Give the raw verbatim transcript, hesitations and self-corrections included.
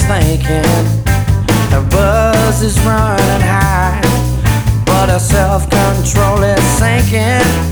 thinking. Her buzz is running high, but her self-control is sinking.